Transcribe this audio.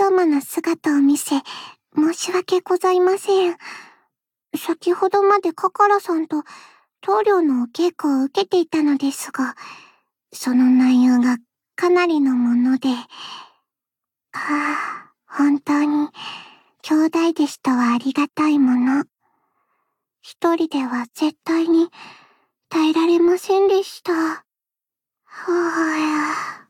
様な姿を見せ、申し訳ございません。先ほどまでカカラさんと棟梁のお稽古を受けていたのですが、その内容がかなりのもので、本当に兄弟弟子とはありがたいもの。一人では絶対に耐えられませんでした。